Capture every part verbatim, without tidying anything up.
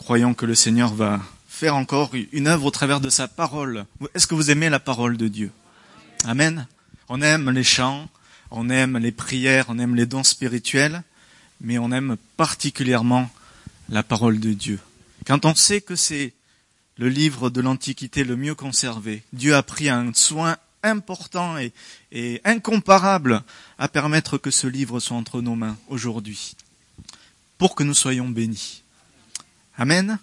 croyons que le Seigneur va faire encore une œuvre au travers de sa parole. Est-ce que vous aimez la parole de Dieu? Amen. On aime les chants, on aime les prières, on aime les dons spirituels, mais on aime particulièrement la parole de Dieu. Quand on sait que c'est le livre de l'Antiquité le mieux conservé, Dieu a pris un soin important et, et incomparable à permettre que ce livre soit entre nos mains aujourd'hui, pour que nous soyons bénis. Amen.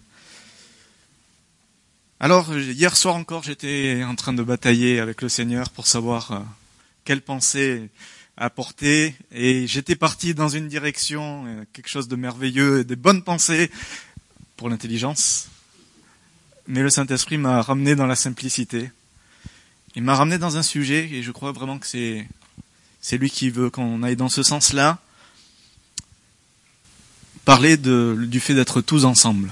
Alors, hier soir encore, j'étais en train de batailler avec le Seigneur pour savoir euh, quelle pensée apporter, et j'étais parti dans une direction, euh, quelque chose de merveilleux, des bonnes pensées pour l'intelligence, mais le Saint-Esprit m'a ramené dans la simplicité. Il m'a ramené dans un sujet, et je crois vraiment que c'est, c'est lui qui veut qu'on aille dans ce sens-là, parler de, du fait d'être tous ensemble.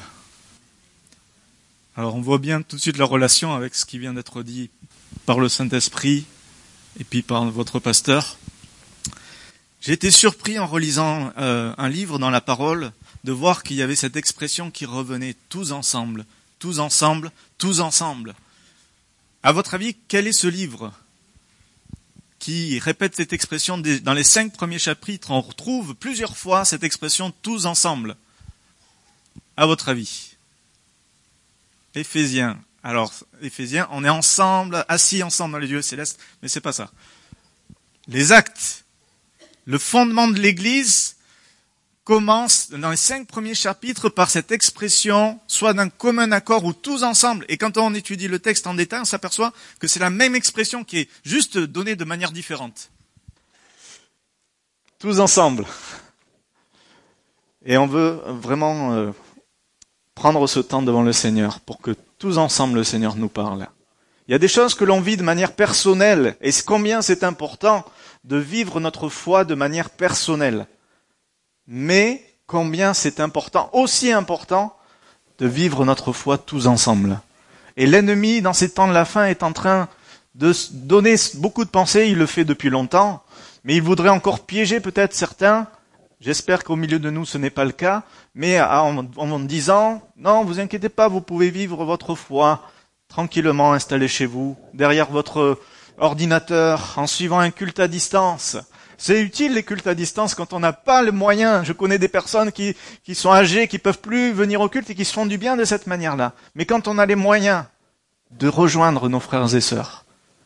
Alors on voit bien tout de suite la relation avec ce qui vient d'être dit par le Saint-Esprit et puis par votre pasteur. J'ai été surpris en relisant euh, un livre dans la parole de voir qu'il y avait cette expression qui revenait tous ensemble, tous ensemble, tous ensemble. À votre avis, quel est ce livre qui répète cette expression dans les cinq premiers chapitres? On retrouve plusieurs fois cette expression tous ensemble. À votre avis? Éphésiens. Alors, Éphésiens, on est ensemble, assis ensemble dans les lieux célestes, mais c'est pas ça. Les Actes, le fondement de l'Église commence dans les cinq premiers chapitres par cette expression, soit d'un commun accord ou tous ensemble. Et quand on étudie le texte en détail, on s'aperçoit que c'est la même expression qui est juste donnée de manière différente. Tous ensemble. Et on veut vraiment euh, prendre ce temps devant le Seigneur pour que tous ensemble le Seigneur nous parle. Il y a des choses que l'on vit de manière personnelle, et combien c'est important de vivre notre foi de manière personnelle. Mais combien c'est important, aussi important, de vivre notre foi tous ensemble. Et l'ennemi, dans ces temps de la fin, est en train de donner beaucoup de pensées, il le fait depuis longtemps, mais il voudrait encore piéger peut-être certains. J'espère qu'au milieu de nous, ce n'est pas le cas, mais en, en disant, non, vous inquiétez pas, vous pouvez vivre votre foi tranquillement installé chez vous, derrière votre ordinateur, en suivant un culte à distance. C'est utile les cultes à distance quand on n'a pas le moyen. Je connais des personnes qui, qui sont âgées, qui peuvent plus venir au culte et qui se font du bien de cette manière-là. Mais quand on a les moyens de rejoindre nos frères et sœurs,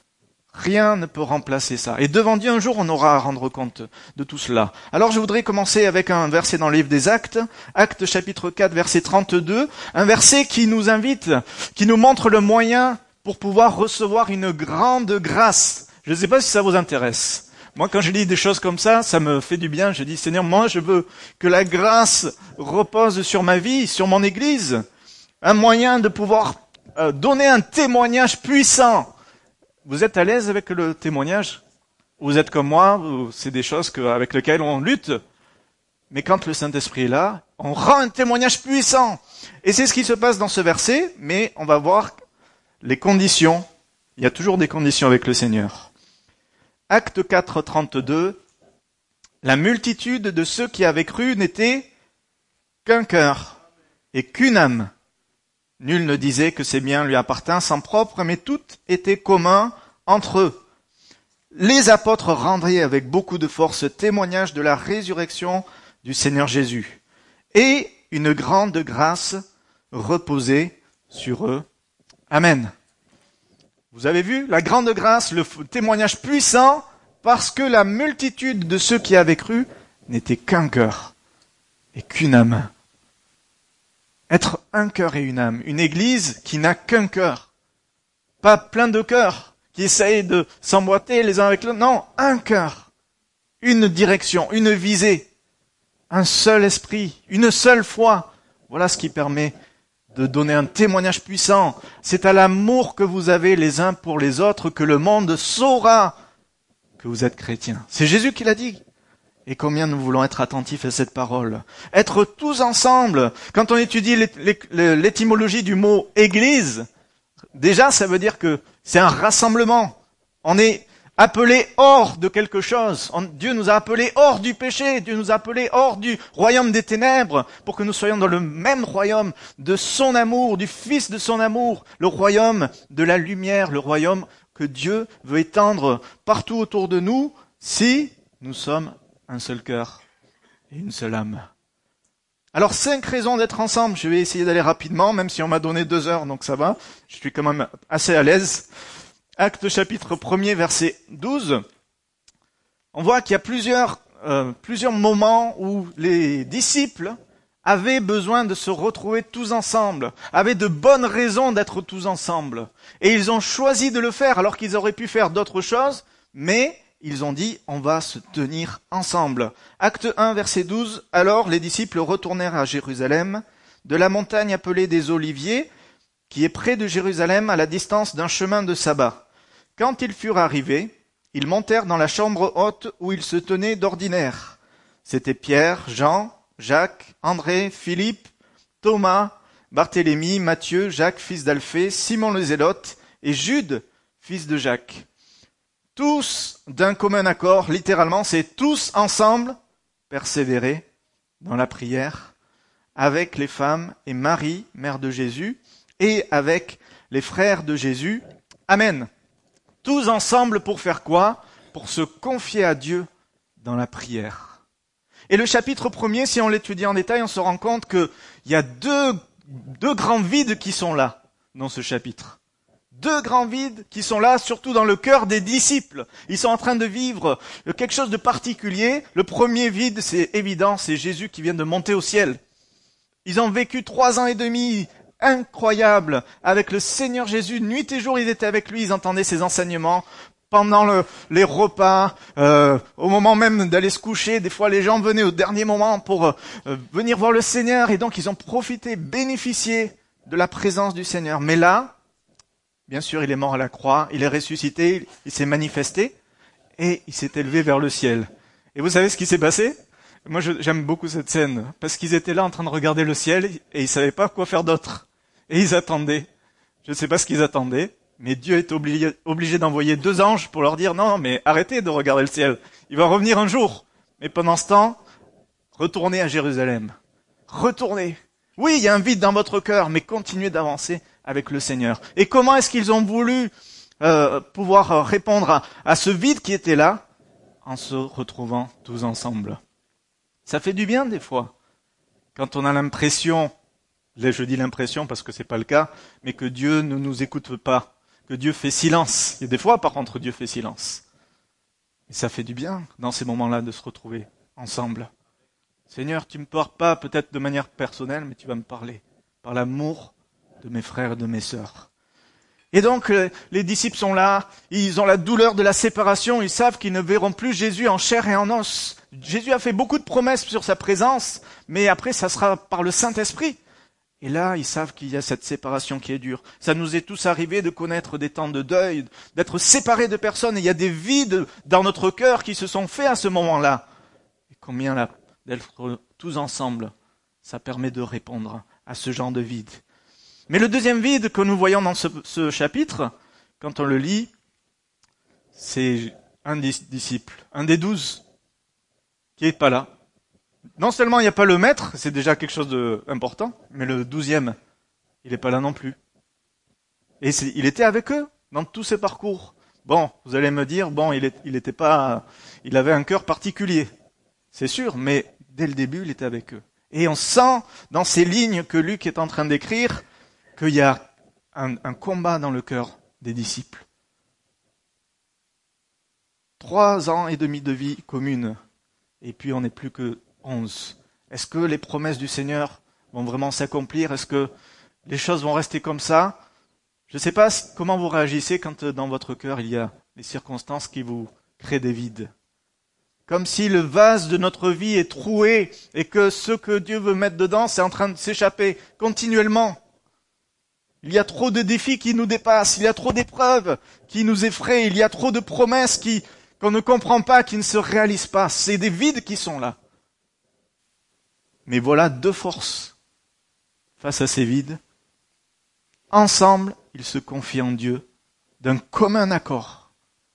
rien ne peut remplacer ça. Et devant Dieu, un jour, on aura à rendre compte de tout cela. Alors je voudrais commencer avec un verset dans le livre des Actes, Actes chapitre quatre, verset trente-deux, un verset qui nous invite, qui nous montre le moyen pour pouvoir recevoir une grande grâce. Je ne sais pas si ça vous intéresse. Moi, quand je lis des choses comme ça, ça me fait du bien. Je dis, Seigneur, moi, je veux que la grâce repose sur ma vie, sur mon Église. Un moyen de pouvoir euh, donner un témoignage puissant. Vous êtes à l'aise avec le témoignage? Vous êtes comme moi, c'est des choses que, avec lesquelles on lutte. Mais quand le Saint-Esprit est là, on rend un témoignage puissant. Et c'est ce qui se passe dans ce verset, mais on va voir les conditions. Il y a toujours des conditions avec le Seigneur. Acte quatre, trente-deux, la multitude de ceux qui avaient cru n'était qu'un cœur et qu'une âme. Nul ne disait que ses biens lui appartinssent en propre, mais tout était commun entre eux. Les apôtres rendaient avec beaucoup de force témoignage de la résurrection du Seigneur Jésus. Et une grande grâce reposait sur eux. Amen. Vous avez vu la grande grâce, le témoignage puissant, parce que la multitude de ceux qui avaient cru n'était qu'un cœur et qu'une âme. Être un cœur et une âme, une église qui n'a qu'un cœur, pas plein de cœurs, qui essayent de s'emboîter les uns avec l'autre, non, un cœur, une direction, une visée, un seul esprit, une seule foi. Voilà ce qui permet de donner un témoignage puissant. C'est à l'amour que vous avez les uns pour les autres que le monde saura que vous êtes chrétiens. C'est Jésus qui l'a dit. Et combien nous voulons être attentifs à cette parole. Être tous ensemble. Quand on étudie l'étymologie du mot église, déjà ça veut dire que c'est un rassemblement. On est appelés hors de quelque chose. On- Dieu nous a appelés hors du péché, Dieu nous a appelés hors du royaume des ténèbres, pour que nous soyons dans le même royaume de son amour, du Fils de son amour, le royaume de la lumière, le royaume que Dieu veut étendre partout autour de nous, si nous sommes un seul cœur et une seule âme. Alors, cinq raisons d'être ensemble. Je vais essayer d'aller rapidement, même si on m'a donné deux heures, donc ça va. Je suis quand même assez à l'aise. Actes chapitre premier, verset douze. On voit qu'il y a plusieurs, euh, plusieurs moments où les disciples avaient besoin de se retrouver tous ensemble, avaient de bonnes raisons d'être tous ensemble. Et ils ont choisi de le faire, alors qu'ils auraient pu faire d'autres choses, mais ils ont dit, on va se tenir ensemble. Acte un, verset douze. Alors les disciples retournèrent à Jérusalem, de la montagne appelée des Oliviers, qui est près de Jérusalem, à la distance d'un chemin de sabbat. Quand ils furent arrivés, ils montèrent dans la chambre haute où ils se tenaient d'ordinaire. C'étaient Pierre, Jean, Jacques, André, Philippe, Thomas, Barthélemy, Matthieu, Jacques, fils d'Alphée, Simon le Zélote et Jude, fils de Jacques. Tous d'un commun accord, littéralement, c'est tous ensemble, persévérer dans la prière, avec les femmes et Marie, mère de Jésus, et avec les frères de Jésus. Amen. Tous ensemble pour faire quoi? Pour se confier à Dieu dans la prière. Et le chapitre premier, si on l'étudie en détail, on se rend compte qu'il y a deux, deux grands vides qui sont là, dans ce chapitre. Deux grands vides qui sont là, surtout dans le cœur des disciples. Ils sont en train de vivre quelque chose de particulier. Le premier vide, c'est évident, c'est Jésus qui vient de monter au ciel. Ils ont vécu trois ans et demi incroyables avec le Seigneur Jésus. Nuit et jour, ils étaient avec lui, ils entendaient ses enseignements. Pendant le, les repas, euh, au moment même d'aller se coucher, des fois les gens venaient au dernier moment pour euh, venir voir le Seigneur. Et donc ils ont profité, bénéficié de la présence du Seigneur. Mais là, bien sûr, il est mort à la croix, il est ressuscité, il s'est manifesté et il s'est élevé vers le ciel. Et vous savez ce qui s'est passé? Moi, je, j'aime beaucoup cette scène parce qu'ils étaient là en train de regarder le ciel et ils savaient pas quoi faire d'autre. Et ils attendaient. Je ne sais pas ce qu'ils attendaient, mais Dieu est obligé, obligé d'envoyer deux anges pour leur dire non, mais arrêtez de regarder le ciel. Il va revenir un jour. Mais pendant ce temps, retournez à Jérusalem. Retournez. Oui, il y a un vide dans votre cœur, mais continuez d'avancer avec le Seigneur. Et comment est-ce qu'ils ont voulu euh, pouvoir répondre à, à ce vide qui était là? En se retrouvant tous ensemble. Ça fait du bien des fois, quand on a l'impression, là je dis l'impression parce que c'est pas le cas, mais que Dieu ne nous écoute pas, que Dieu fait silence. Il y a des fois par contre Dieu fait silence. Et ça fait du bien dans ces moments-là de se retrouver ensemble. Seigneur, tu me parles pas peut-être de manière personnelle, mais tu vas me parler par l'amour de mes frères et de mes sœurs. Et donc, les disciples sont là, ils ont la douleur de la séparation, ils savent qu'ils ne verront plus Jésus en chair et en os. Jésus a fait beaucoup de promesses sur sa présence, mais après, ça sera par le Saint-Esprit. Et là, ils savent qu'il y a cette séparation qui est dure. Ça nous est tous arrivé de connaître des temps de deuil, d'être séparés de personnes, et il y a des vides dans notre cœur qui se sont faits à ce moment-là. Et combien là, d'être tous ensemble, ça permet de répondre à ce genre de vide. Mais le deuxième vide que nous voyons dans ce, ce chapitre, quand on le lit, c'est un des disciples, un des douze, qui est pas là. Non seulement il n'y a pas le maître, c'est déjà quelque chose d'important, mais le douzième, il n'est pas là non plus. Et c'est, il était avec eux dans tous ces parcours. Bon, vous allez me dire, bon, il, est, il était pas, il avait un cœur particulier, c'est sûr, mais dès le début, il était avec eux. Et on sent dans ces lignes que Luc est en train d'écrire qu'il y a un, un combat dans le cœur des disciples. Trois ans et demi de vie commune, et puis on n'est plus que onze. Est-ce que les promesses du Seigneur vont vraiment s'accomplir? Est-ce que les choses vont rester comme ça? Je ne sais pas comment vous réagissez quand dans votre cœur il y a des circonstances qui vous créent des vides. Comme si le vase de notre vie est troué et que ce que Dieu veut mettre dedans, c'est en train de s'échapper continuellement. Il y a trop de défis qui nous dépassent, il y a trop d'épreuves qui nous effraient, il y a trop de promesses qui, qu'on ne comprend pas, qui ne se réalisent pas. C'est des vides qui sont là. Mais voilà deux forces face à ces vides. Ensemble, ils se confient en Dieu d'un commun accord.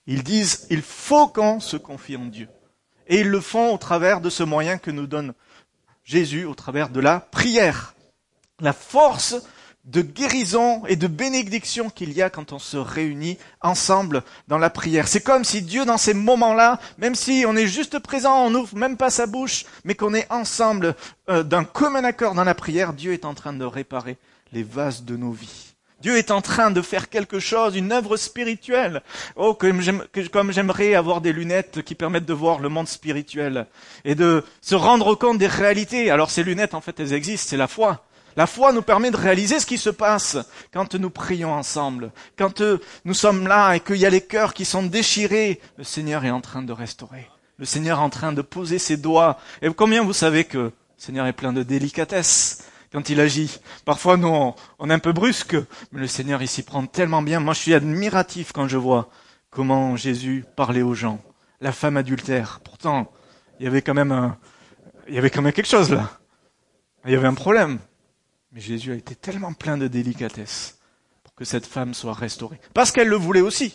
Ils disent, il faut qu'on se confie en Dieu. Et ils le font au travers de ce moyen que nous donne Jésus, au travers de la prière. La force de guérison et de bénédiction qu'il y a quand on se réunit ensemble dans la prière. C'est comme si Dieu, dans ces moments-là, même si on est juste présent, on n'ouvre même pas sa bouche, mais qu'on est ensemble euh, d'un commun accord dans la prière, Dieu est en train de réparer les vases de nos vies. Dieu est en train de faire quelque chose, une œuvre spirituelle. Oh, comme, j'aime, que, comme j'aimerais avoir des lunettes qui permettent de voir le monde spirituel et de se rendre compte des réalités. Alors ces lunettes, en fait, elles existent, c'est la foi. La foi nous permet de réaliser ce qui se passe quand nous prions ensemble, quand euh, nous sommes là et qu'il y a les cœurs qui sont déchirés. Le Seigneur est en train de restaurer. Le Seigneur est en train de poser ses doigts. Et combien vous savez que le Seigneur est plein de délicatesse quand il agit. Parfois, nous, on, on est un peu brusque, mais le Seigneur, il s'y prend tellement bien. Moi, je suis admiratif quand je vois comment Jésus parlait aux gens. La femme adultère. Pourtant, il y avait quand même un, il y avait quand même quelque chose là. Il y avait un problème. Mais Jésus a été tellement plein de délicatesse pour que cette femme soit restaurée. Parce qu'elle le voulait aussi.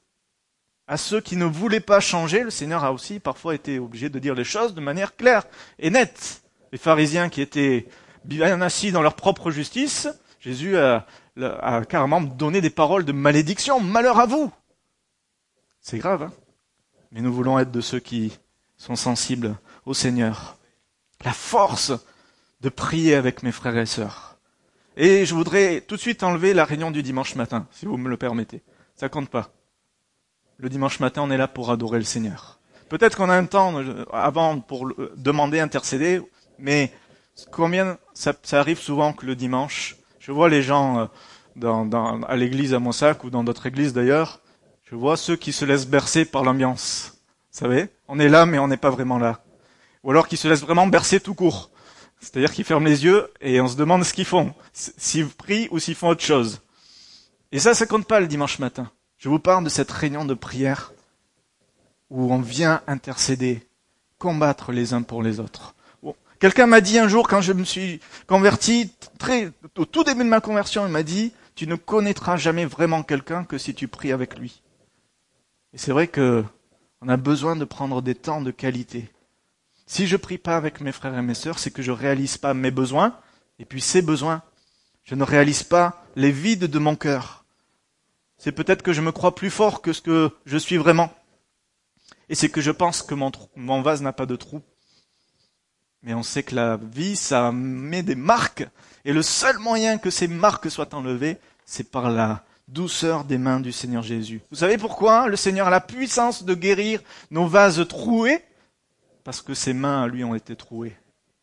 À ceux qui ne voulaient pas changer, le Seigneur a aussi parfois été obligé de dire les choses de manière claire et nette. Les pharisiens qui étaient bien assis dans leur propre justice, Jésus a, a carrément donné des paroles de malédiction. Malheur à vous! C'est grave, hein? Mais nous voulons être de ceux qui sont sensibles au Seigneur. La force de prier avec mes frères et sœurs. Et je voudrais tout de suite enlever la réunion du dimanche matin, si vous me le permettez. Ça compte pas. Le dimanche matin, on est là pour adorer le Seigneur. Peut-être qu'on a un temps avant pour demander, intercéder, mais combien ça, ça arrive souvent que le dimanche, je vois les gens dans, dans, à l'église à Montsac ou dans d'autres églises d'ailleurs, je vois ceux qui se laissent bercer par l'ambiance. Vous savez, on est là mais on n'est pas vraiment là. Ou alors qui se laissent vraiment bercer tout court. C'est-à-dire qu'ils ferment les yeux et on se demande ce qu'ils font, s'ils prient ou s'ils font autre chose. Et ça, ça compte pas le dimanche matin. Je vous parle de cette réunion de prière où on vient intercéder, combattre les uns pour les autres. Bon. Quelqu'un m'a dit un jour, quand je me suis converti, très, au tout début de ma conversion, il m'a dit, tu ne connaîtras jamais vraiment quelqu'un que si tu pries avec lui. Et c'est vrai que on a besoin de prendre des temps de qualité. Si je prie pas avec mes frères et mes sœurs, c'est que je réalise pas mes besoins, et puis ces besoins. Je ne réalise pas les vides de mon cœur. C'est peut-être que je me crois plus fort que ce que je suis vraiment. Et c'est que je pense que mon, trou, mon vase n'a pas de trou. Mais on sait que la vie, ça met des marques, et le seul moyen que ces marques soient enlevées, c'est par la douceur des mains du Seigneur Jésus. Vous savez pourquoi le Seigneur a la puissance de guérir nos vases troués? Parce que ses mains à lui ont été trouées.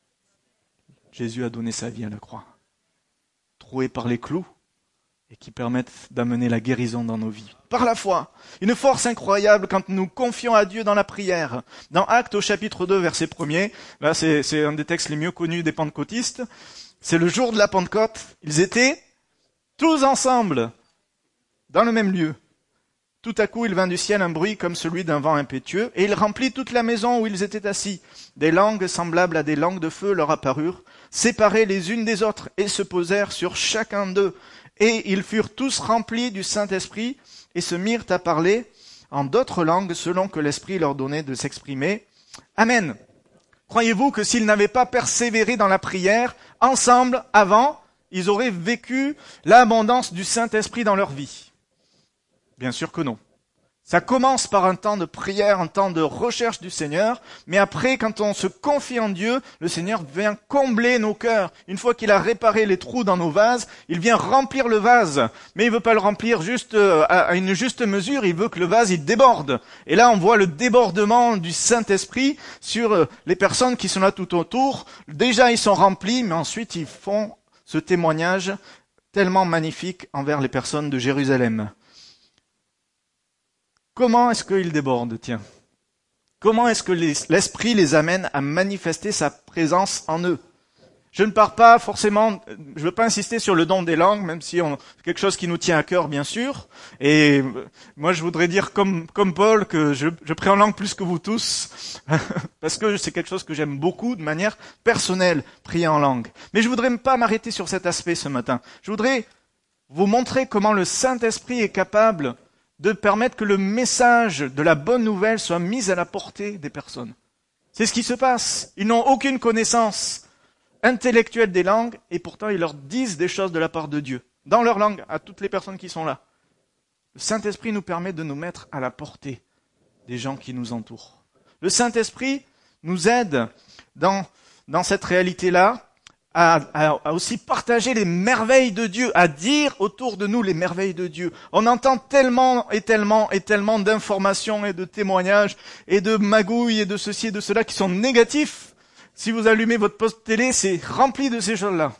Jésus a donné sa vie à la croix. Trouées par les clous et qui permettent d'amener la guérison dans nos vies. Par la foi. Une force incroyable quand nous confions à Dieu dans la prière. Dans Actes au chapitre deux, verset premier, là c'est, c'est un des textes les mieux connus des pentecôtistes. C'est le jour de la Pentecôte. Ils étaient tous ensemble dans le même lieu. Tout à coup, il vint du ciel un bruit comme celui d'un vent impétueux, et il remplit toute la maison où ils étaient assis. Des langues semblables à des langues de feu leur apparurent, séparées les unes des autres, et se posèrent sur chacun d'eux. Et ils furent tous remplis du Saint-Esprit, et se mirent à parler en d'autres langues, selon que l'Esprit leur donnait de s'exprimer. Amen. Croyez-vous que s'ils n'avaient pas persévéré dans la prière, ensemble, avant, ils auraient vécu l'abondance du Saint-Esprit dans leur vie? Bien sûr que non. Ça commence par un temps de prière, un temps de recherche du Seigneur, mais après, quand on se confie en Dieu, le Seigneur vient combler nos cœurs. Une fois qu'il a réparé les trous dans nos vases, il vient remplir le vase. Mais il veut pas le remplir juste à une juste mesure, il veut que le vase, il déborde. Et là, on voit le débordement du Saint-Esprit sur les personnes qui sont là tout autour. Déjà, ils sont remplis, mais ensuite, ils font ce témoignage tellement magnifique envers les personnes de Jérusalem. Comment est-ce qu'il déborde, tiens? Comment est-ce que les, l'Esprit les amène à manifester sa présence en eux? Je ne pars pas forcément, je ne veux pas insister sur le don des langues, même si on, c'est quelque chose qui nous tient à cœur, bien sûr. Et moi, je voudrais dire comme, comme Paul que je, je prie en langue plus que vous tous, parce que c'est quelque chose que j'aime beaucoup de manière personnelle, prier en langue. Mais je voudrais pas m'arrêter sur cet aspect ce matin. Je voudrais vous montrer comment le Saint-Esprit est capable de permettre que le message de la bonne nouvelle soit mis à la portée des personnes. C'est ce qui se passe. Ils n'ont aucune connaissance intellectuelle des langues et pourtant ils leur disent des choses de la part de Dieu, dans leur langue, à toutes les personnes qui sont là. Le Saint-Esprit nous permet de nous mettre à la portée des gens qui nous entourent. Le Saint-Esprit nous aide dans, dans cette réalité-là à, à, à aussi partager les merveilles de Dieu, à dire autour de nous les merveilles de Dieu. On entend tellement et tellement et tellement d'informations et de témoignages et de magouilles et de ceci et de cela qui sont négatifs. Si vous allumez votre poste télé, c'est rempli de ces choses-là.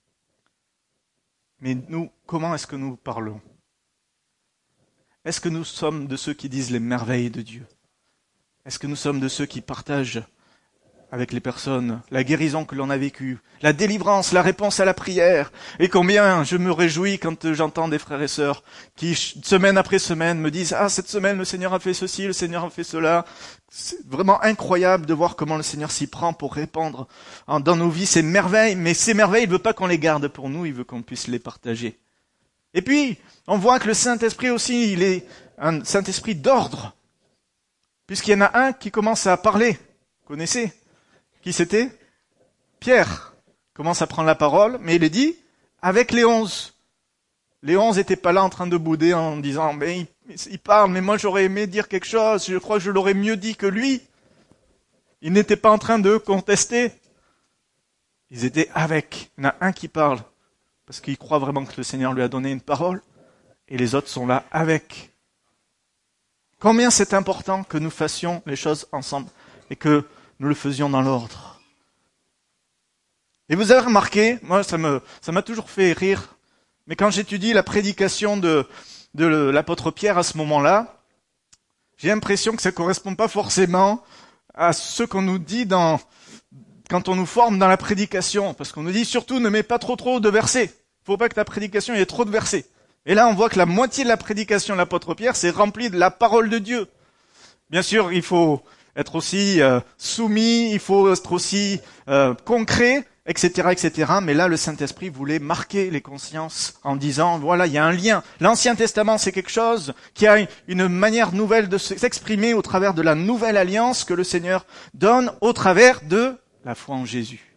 Mais nous, comment est-ce que nous parlons ? Est-ce que nous sommes de ceux qui disent les merveilles de Dieu ? Est-ce que nous sommes de ceux qui partagent avec les personnes la guérison que l'on a vécue, la délivrance, la réponse à la prière ? Et combien je me réjouis quand j'entends des frères et sœurs qui, semaine après semaine, me disent « Ah, cette semaine, le Seigneur a fait ceci, le Seigneur a fait cela. » C'est vraiment incroyable de voir comment le Seigneur s'y prend pour répandre dans nos vies ces merveilles. Mais ces merveilles, il ne veut pas qu'on les garde pour nous, il veut qu'on puisse les partager. Et puis, on voit que le Saint-Esprit aussi, il est un Saint-Esprit d'ordre. Puisqu'il y en a un qui commence à parler. Vous connaissez ? Qui c'était ? Pierre commence à prendre la parole, mais il est dit avec les onze. Les onze n'étaient pas là en train de bouder en disant mais il, il parle, mais moi j'aurais aimé dire quelque chose, je crois que je l'aurais mieux dit que lui. Ils n'étaient pas en train de contester. Ils étaient avec. Il y en a un qui parle, parce qu'il croit vraiment que le Seigneur lui a donné une parole, et les autres sont là avec. Combien c'est important que nous fassions les choses ensemble, et que nous le faisions dans l'ordre. Et vous avez remarqué, moi ça me ça m'a toujours fait rire, mais quand j'étudie la prédication de, de l'apôtre Pierre à ce moment-là, j'ai l'impression que ça ne correspond pas forcément à ce qu'on nous dit dans quand on nous forme dans la prédication, parce qu'on nous dit surtout ne mets pas trop trop de versets. Il faut pas que ta prédication ait trop de versets. Et là on voit que la moitié de la prédication de l'apôtre Pierre c'est rempli de la parole de Dieu. Bien sûr, il faut être aussi euh, soumis, il faut être aussi euh, concret, et cetera, et cetera. Mais là, le Saint-Esprit voulait marquer les consciences en disant, voilà, il y a un lien. L'Ancien Testament, c'est quelque chose qui a une manière nouvelle de s'exprimer au travers de la nouvelle alliance que le Seigneur donne au travers de la foi en Jésus.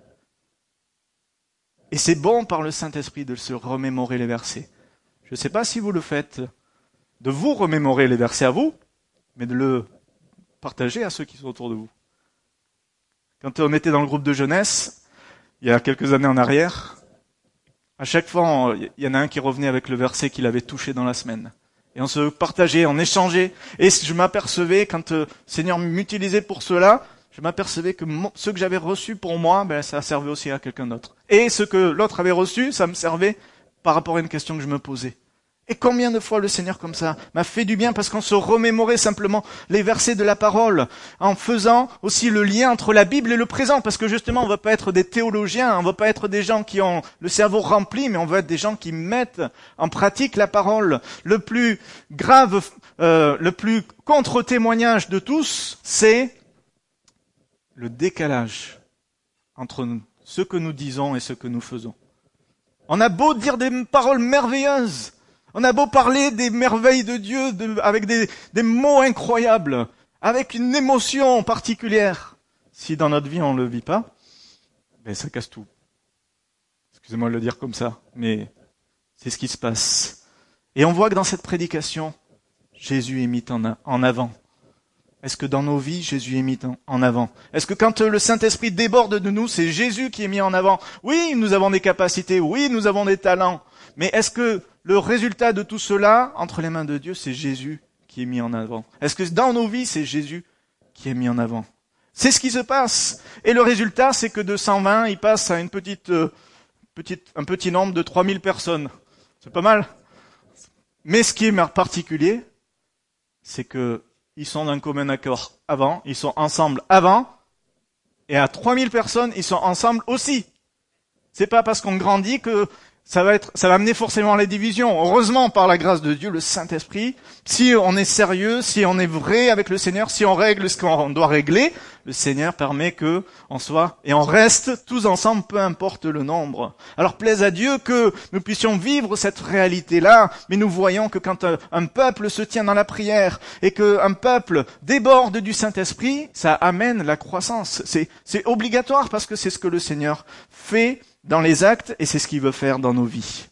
Et c'est bon par le Saint-Esprit de se remémorer les versets. Je ne sais pas si vous le faites, de vous remémorer les versets à vous, mais de le partager à ceux qui sont autour de vous. Quand on était dans le groupe de jeunesse, il y a quelques années en arrière, à chaque fois, il y en a un qui revenait avec le verset qu'il avait touché dans la semaine. Et on se partageait, on échangeait. Et je m'apercevais, quand le Seigneur m'utilisait pour cela, je m'apercevais que ce que j'avais reçu pour moi, ben, ça servait aussi à quelqu'un d'autre. Et ce que l'autre avait reçu, ça me servait par rapport à une question que je me posais. Et combien de fois le Seigneur comme ça m'a fait du bien parce qu'on se remémorait simplement les versets de la parole en faisant aussi le lien entre la Bible et le présent parce que justement on va pas être des théologiens, on va pas être des gens qui ont le cerveau rempli mais on va être des gens qui mettent en pratique la parole. Le plus grave, euh, le plus contre-témoignage de tous, c'est le décalage entre ce que nous disons et ce que nous faisons. On a beau dire des paroles merveilleuses, on a beau parler des merveilles de Dieu de, avec des, des mots incroyables, avec une émotion particulière. Si dans notre vie on ne le vit pas, ben ça casse tout. Excusez-moi de le dire comme ça, mais c'est ce qui se passe. Et on voit que dans cette prédication, Jésus est mis en, en avant. Est-ce que dans nos vies, Jésus est mis en avant ? Est-ce que quand le Saint-Esprit déborde de nous, c'est Jésus qui est mis en avant ? Oui, nous avons des capacités, oui, nous avons des talents, mais est-ce que le résultat de tout cela, entre les mains de Dieu, c'est Jésus qui est mis en avant ? Est-ce que dans nos vies, c'est Jésus qui est mis en avant ? C'est ce qui se passe. Et le résultat, c'est que de cent vingt, il passe à une petite, euh, petite, un petit nombre de trois mille personnes. C'est pas mal. Mais ce qui est particulier, c'est que ils sont d'un commun accord avant, ils sont ensemble avant, et à trois mille personnes, ils sont ensemble aussi. C'est pas parce qu'on grandit que ça va être, ça va amener forcément à la division. Heureusement, par la grâce de Dieu, le Saint-Esprit, si on est sérieux, si on est vrai avec le Seigneur, si on règle ce qu'on doit régler, le Seigneur permet que on soit et on reste tous ensemble, peu importe le nombre. Alors plaise à Dieu que nous puissions vivre cette réalité-là, mais nous voyons que quand un, un peuple se tient dans la prière et qu'un peuple déborde du Saint-Esprit, ça amène la croissance. C'est, c'est obligatoire parce que c'est ce que le Seigneur fait dans les actes et c'est ce qu'il veut faire dans nos vies.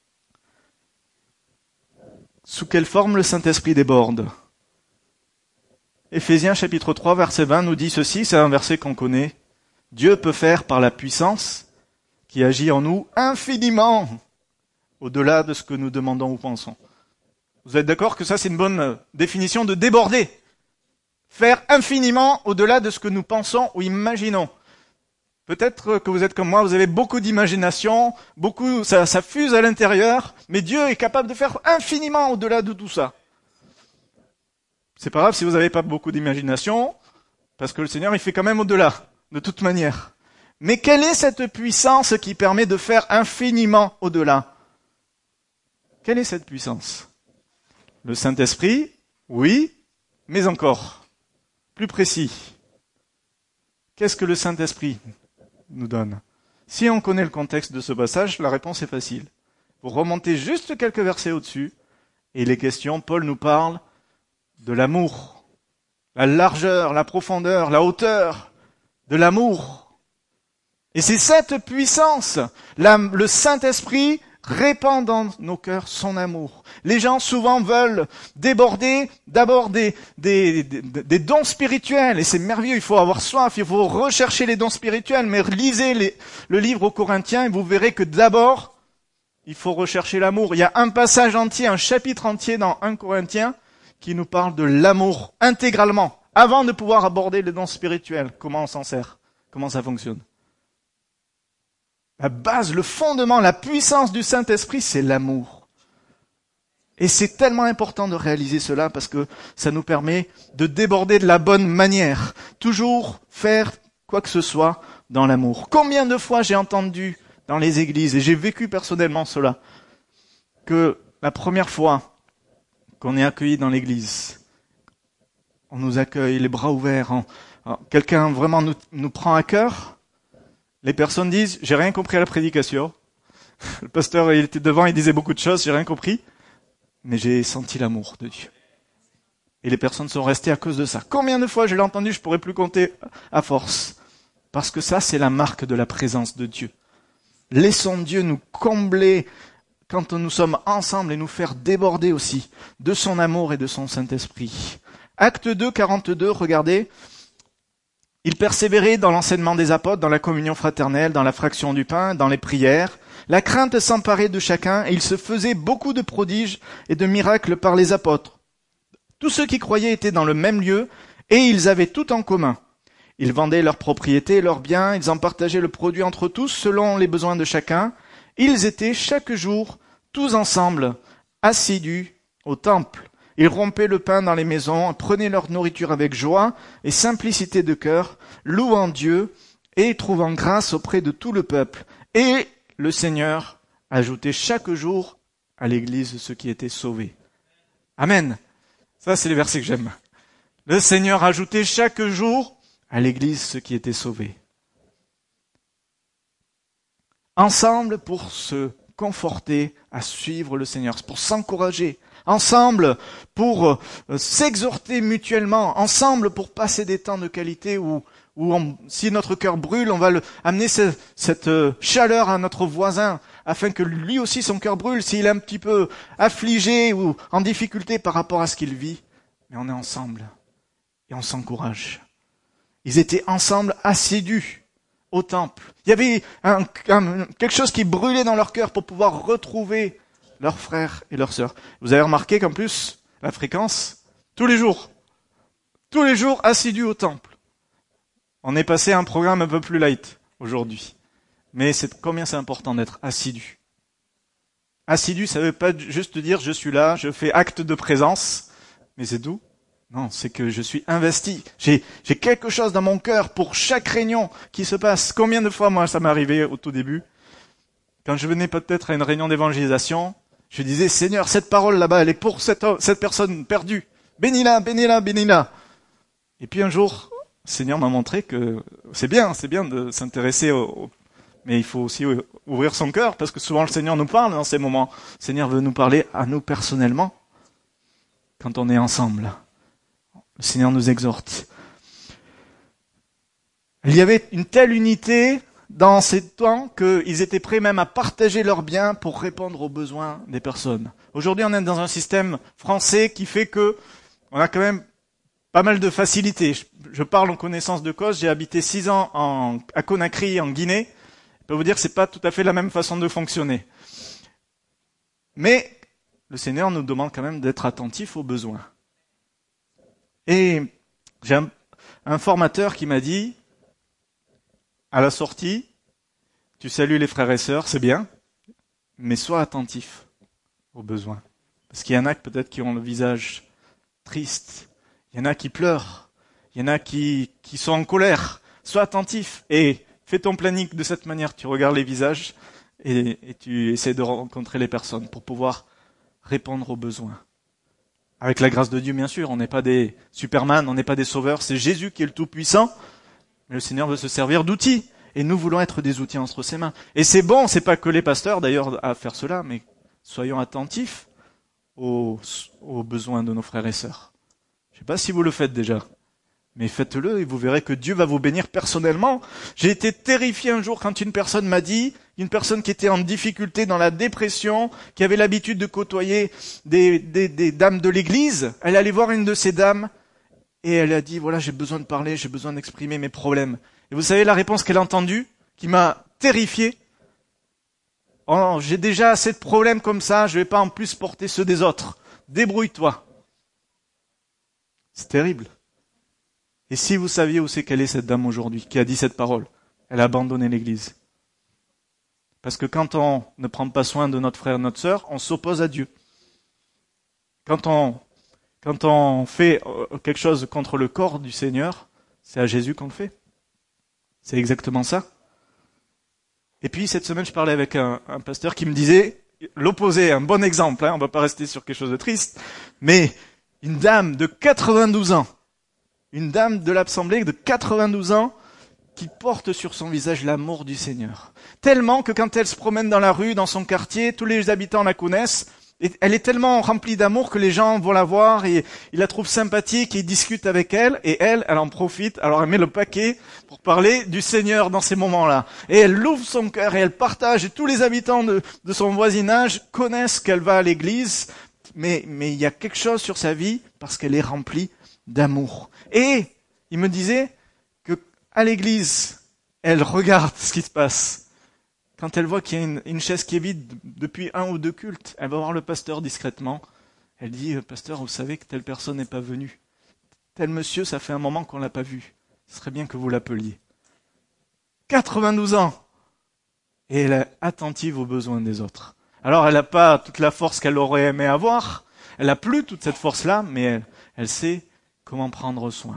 Sous quelle forme le Saint-Esprit déborde ? Éphésiens chapitre trois, verset vingt nous dit ceci, c'est un verset qu'on connaît. Dieu peut faire par la puissance qui agit en nous infiniment au-delà de ce que nous demandons ou pensons. Vous êtes d'accord que ça c'est une bonne définition de déborder. Faire infiniment au-delà de ce que nous pensons ou imaginons. Peut-être que vous êtes comme moi, vous avez beaucoup d'imagination, beaucoup, ça, ça fuse à l'intérieur, mais Dieu est capable de faire infiniment au-delà de tout ça. C'est pas grave si vous n'avez pas beaucoup d'imagination, parce que le Seigneur, il fait quand même au-delà, de toute manière. Mais quelle est cette puissance qui permet de faire infiniment au-delà ? Quelle est cette puissance ? Le Saint-Esprit, oui, mais encore. Plus précis. Qu'est-ce que le Saint-Esprit nous donne ? Si on connaît le contexte de ce passage, la réponse est facile. Vous remontez juste quelques versets au-dessus, et les questions, Paul nous parle de l'amour, la largeur, la profondeur, la hauteur de l'amour. Et c'est cette puissance, la, le Saint-Esprit répand dans nos cœurs son amour. Les gens souvent veulent déborder d'abord des, des, des, des dons spirituels, et c'est merveilleux, il faut avoir soif, il faut rechercher les dons spirituels, mais lisez les, le livre aux Corinthiens et vous verrez que d'abord, il faut rechercher l'amour. Il y a un passage entier, un chapitre entier dans un Corinthiens qui nous parle de l'amour intégralement, avant de pouvoir aborder les dons spirituels. Comment on s'en sert ? Comment ça fonctionne ? La base, le fondement, la puissance du Saint-Esprit, c'est l'amour. Et c'est tellement important de réaliser cela parce que ça nous permet de déborder de la bonne manière. Toujours faire quoi que ce soit dans l'amour. Combien de fois j'ai entendu dans les églises, et j'ai vécu personnellement cela, que la première fois qu'on est accueilli dans l'église, on nous accueille les bras ouverts, on, on, quelqu'un vraiment nous, nous prend à cœur, les personnes disent, j'ai rien compris à la prédication, le pasteur il était devant, il disait beaucoup de choses, j'ai rien compris, mais j'ai senti l'amour de Dieu. Et les personnes sont restées à cause de ça. Combien de fois je l'ai entendu, je pourrais plus compter à force. Parce que ça, c'est la marque de la présence de Dieu. Laissons Dieu nous combler quand nous sommes ensemble et nous faire déborder aussi de son amour et de son Saint-Esprit. Acte deux, quarante-deux, regardez. Il persévérait dans l'enseignement des apôtres, dans la communion fraternelle, dans la fraction du pain, dans les prières. La crainte s'emparait de chacun et il se faisait beaucoup de prodiges et de miracles par les apôtres. Tous ceux qui croyaient étaient dans le même lieu et ils avaient tout en commun. Ils vendaient leurs propriétés et leurs biens, ils en partageaient le produit entre tous selon les besoins de chacun. Ils étaient chaque jour tous ensemble, assidus au temple. Ils rompaient le pain dans les maisons, prenaient leur nourriture avec joie et simplicité de cœur, louant Dieu et trouvant grâce auprès de tout le peuple. Et le Seigneur ajoutait chaque jour à l'Église ceux qui étaient sauvés. Amen. Ça, c'est les versets que j'aime. Le Seigneur ajoutait chaque jour à l'Église ceux qui étaient sauvés. Ensemble pour se conforter à suivre le Seigneur, pour s'encourager. Ensemble pour euh, s'exhorter mutuellement. Ensemble pour passer des temps de qualité où, où on, si notre cœur brûle, on va le, amener ce, cette euh, chaleur à notre voisin afin que lui aussi son cœur brûle s'il est un petit peu affligé ou en difficulté par rapport à ce qu'il vit. Mais on est ensemble et on s'encourage. Ils étaient ensemble assidus au temple. Il y avait un, un, quelque chose qui brûlait dans leur cœur pour pouvoir retrouver leurs frères et leurs sœurs. Vous avez remarqué qu'en plus, la fréquence, tous les jours, tous les jours assidus au temple. On est passé à un programme un peu plus light aujourd'hui. Mais c'est, combien c'est important d'être assidu. Assidu, ça veut pas juste dire je suis là, je fais acte de présence, mais c'est tout. Non, c'est que je suis investi. J'ai, j'ai quelque chose dans mon cœur pour chaque réunion qui se passe. Combien de fois, moi, ça m'est arrivé au tout début, quand je venais peut-être à une réunion d'évangélisation, je disais, Seigneur, cette parole là-bas, elle est pour cette, cette personne perdue. Bénis-la, bénis-la, bénis-la. Et puis un jour, le Seigneur m'a montré que c'est bien, c'est bien de s'intéresser au, au mais il faut aussi ouvrir son cœur, parce que souvent le Seigneur nous parle dans ces moments. Le Seigneur veut nous parler à nous personnellement, quand on est ensemble. Le Seigneur nous exhorte. Il y avait une telle unité dans ces temps qu'ils étaient prêts même à partager leurs biens pour répondre aux besoins des personnes. Aujourd'hui, on est dans un système français qui fait que on a quand même pas mal de facilités. Je, je parle en connaissance de cause. J'ai habité six ans en, à Conakry, en Guinée. Je peux vous dire que c'est pas tout à fait la même façon de fonctionner. Mais le Seigneur nous demande quand même d'être attentifs aux besoins. Et j'ai un, un formateur qui m'a dit, à la sortie, tu salues les frères et sœurs, c'est bien, mais sois attentif aux besoins. Parce qu'il y en a peut-être qui ont le visage triste, il y en a qui pleurent, il y en a qui, qui sont en colère. Sois attentif et fais ton planning de cette manière. Tu regardes les visages et, et tu essaies de rencontrer les personnes pour pouvoir répondre aux besoins. Avec la grâce de Dieu, bien sûr, on n'est pas des Superman, on n'est pas des sauveurs, c'est Jésus qui est le Tout-Puissant. Mais le Seigneur veut se servir d'outils. Et nous voulons être des outils entre ses mains. Et c'est bon, c'est pas que les pasteurs d'ailleurs à faire cela, mais soyons attentifs aux, aux besoins de nos frères et sœurs. Je sais pas si vous le faites déjà, mais faites-le et vous verrez que Dieu va vous bénir personnellement. J'ai été terrifié un jour quand une personne m'a dit, une personne qui était en difficulté dans la dépression, qui avait l'habitude de côtoyer des, des, des dames de l'église, elle allait voir une de ces dames et elle a dit, voilà, j'ai besoin de parler, j'ai besoin d'exprimer mes problèmes. Et vous savez la réponse qu'elle a entendue, qui m'a terrifié. Oh, j'ai déjà assez de problèmes comme ça, je vais pas en plus porter ceux des autres. Débrouille-toi. C'est terrible. Et si vous saviez où c'est qu'elle est cette dame aujourd'hui, qui a dit cette parole, elle a abandonné l'église. Parce que quand on ne prend pas soin de notre frère, notre sœur, on s'oppose à Dieu. Quand on, quand on fait quelque chose contre le corps du Seigneur, c'est à Jésus qu'on le fait. C'est exactement ça. Et puis cette semaine, je parlais avec un, un pasteur qui me disait l'opposé, un bon exemple, hein, on ne va pas rester sur quelque chose de triste, mais une dame de quatre-vingt-douze ans, une dame de l'Assemblée de quatre-vingt-douze ans qui porte sur son visage l'amour du Seigneur. Tellement que quand elle se promène dans la rue, dans son quartier, tous les habitants la connaissent. Et elle est tellement remplie d'amour que les gens vont la voir et ils la trouvent sympathique et ils discutent avec elle. Et elle, elle en profite. Alors elle met le paquet pour parler du Seigneur dans ces moments-là. Et elle ouvre son cœur et elle partage. Et tous les habitants de, de son voisinage connaissent qu'elle va à l'église. Mais, mais il y a quelque chose sur sa vie parce qu'elle est remplie d'amour. Et il me disait que à l'église, elle regarde ce qui se passe. Quand elle voit qu'il y a une, une chaise qui est vide depuis un ou deux cultes, elle va voir le pasteur discrètement. Elle dit, pasteur, vous savez que telle personne n'est pas venue. Tel monsieur, ça fait un moment qu'on l'a pas vu. Ce serait bien que vous l'appeliez. quatre-vingt-douze ans. Et elle est attentive aux besoins des autres. Alors, elle n'a pas toute la force qu'elle aurait aimé avoir. Elle n'a plus toute cette force-là, mais elle, elle sait comment prendre soin.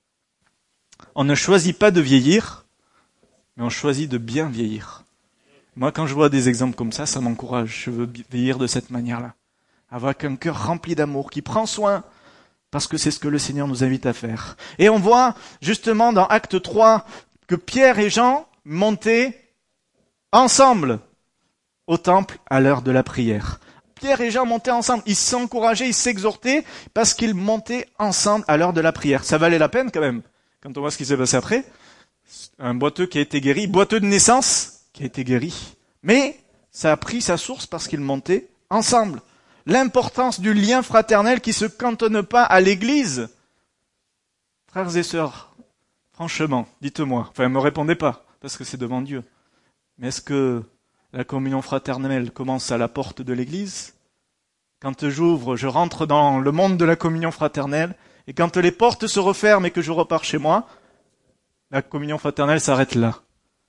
On ne choisit pas de vieillir, mais on choisit de bien vieillir. Moi, quand je vois des exemples comme ça, ça m'encourage. Je veux vieillir de cette manière-là. Avoir un cœur rempli d'amour, qui prend soin, parce que c'est ce que le Seigneur nous invite à faire. Et on voit, justement, dans Acte trois, que Pierre et Jean montaient ensemble au temple à l'heure de la prière. Pierre et Jean montaient ensemble. Ils s'encourageaient, ils s'exhortaient, parce qu'ils montaient ensemble à l'heure de la prière. Ça valait la peine, quand même, quand on voit ce qui s'est passé après. Un boiteux qui a été guéri, boiteux de naissance, qui a été guéri. Mais ça a pris sa source parce qu'ils montaient ensemble. L'importance du lien fraternel qui se cantonne pas à l'église. Frères et sœurs, franchement, dites-moi, enfin, ne me répondez pas, parce que c'est devant Dieu. Mais est-ce que la communion fraternelle commence à la porte de l'église? Quand j'ouvre, je rentre dans le monde de la communion fraternelle, et quand les portes se referment et que je repars chez moi, la communion fraternelle s'arrête là.